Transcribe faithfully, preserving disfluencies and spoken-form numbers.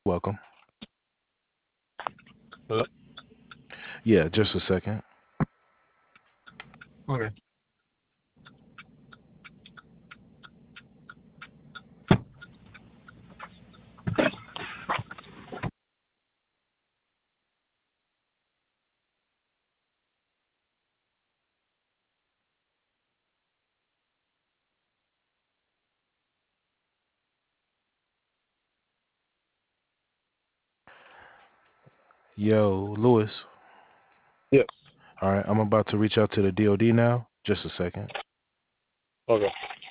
Welcome. Hello? Yeah, just a second. Okay. Yo, Lewis. Yes. All right, I'm about to reach out to the D O D now. Just a second. Okay.